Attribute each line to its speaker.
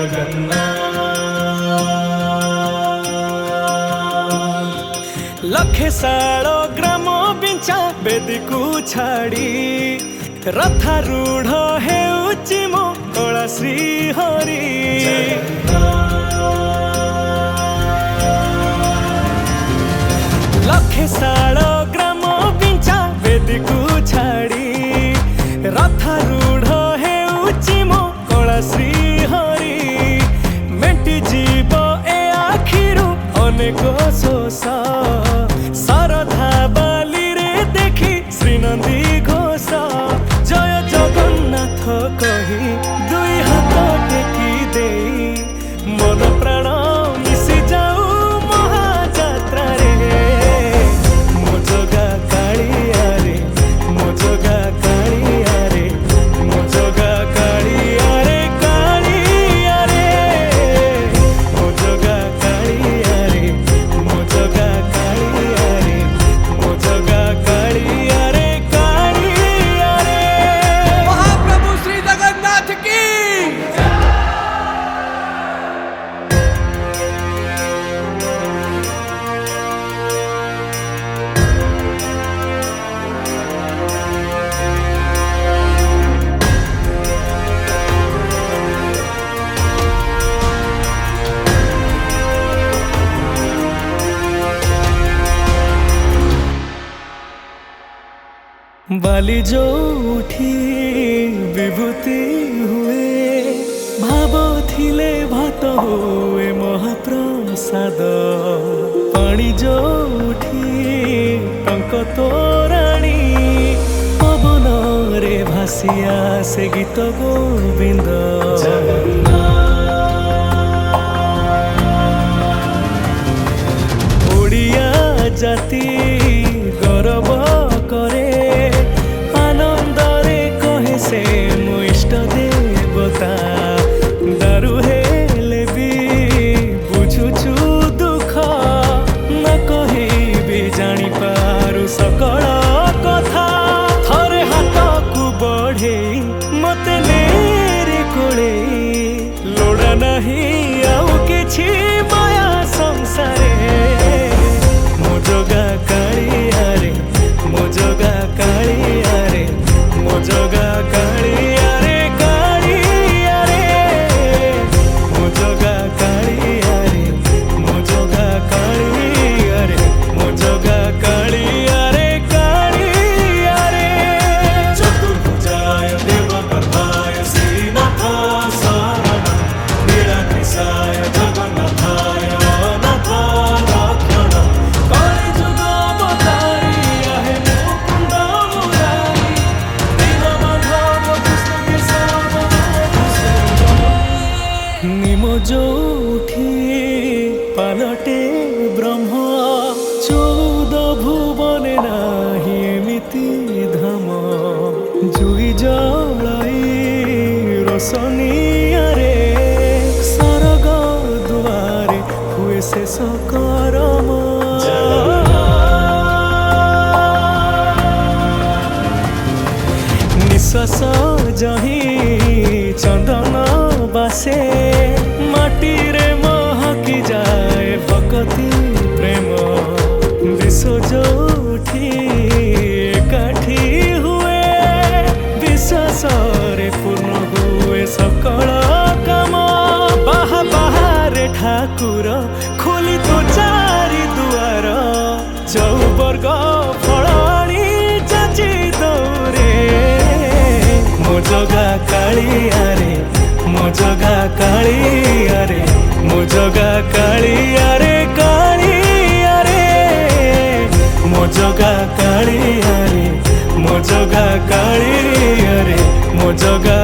Speaker 1: जगन्नाथ लखे साल ग्राम बिंचा बेदी को छाड़ी रथारूढ़ हेउची मो कला श्री हरि लखे साल ग्राम बिंचा बेदी को छाड़ी रथारूढ़ हेउची मो कला श्री हरि मेटी जीव ए आखिरु अनेक शोष सरधा बाली रे देखी श्रीनंदी घोष जय जगन्नाथ कही दुई हाथ टेकी दे मन प्राण मिशि जाऊ महाजात्रा रे मो जगा कालिया रे मो जगा कालिया रे मो जगा कालिया रे कालिया रे मो जगा कालिया रे मो जगा कालिया रे मो जगा कालिया रे कालिया रे
Speaker 2: महाप्रभु श्री जगन्नाथ की
Speaker 1: बाली जो उठी विभूति हुए भाव थिले भात हुए महाप्रसाद पानी जो उठी टंक तोराणी पवन रे भासिया से गीत गोविंद ओडिया जाति गौरव करे आनंदरे कहे से मो इष्ट देवता दारु हेले भी बुझुछु दुख न कहे भी जानी पारु सकल कथा थरे हाथ को बढ़े मते नेरे कोले लोड़ा नहीं आउ किछि माया संसारे मो जगा कालिया रे मो जगा कालिया रे मो जगा कालिया रे कालिया रे मो जगा कालिया रे मो जगा कालिया रे मो जगा कालिया रे कालिया रे चतुर्भुजाय देवगर्भाय श्रीनाथ शरणं नीलकेशाय जगन्नाथाय अनाथ रक्षणं कलिजुग अवतारी आहे मुकुंद मुरारी दीनबंधव कृष्ण केशव निम जोठी पालटे ब्रह्म चौद भुवने नाही एमिति धाम जुई जलाई रोशनिया रे सरग दुआरे हुए शेष करम निश्वास जही चंदन बासे माटी रे महकी जाए भक्ति प्रेम विश्व जोठी एकाठी हुए विश्वास रे पूर्ण हुए सकल काम बाहा बाहारे ठाकुर खोली तो चारि दुआर चौवर्ग फलाणी जाची दौरे मो जगा कालिया रे मो जगा कालिया रे मो जगा कालिया रे कालिया रे मो जगा कालिया रे मो जगा कालिया रे मो जगा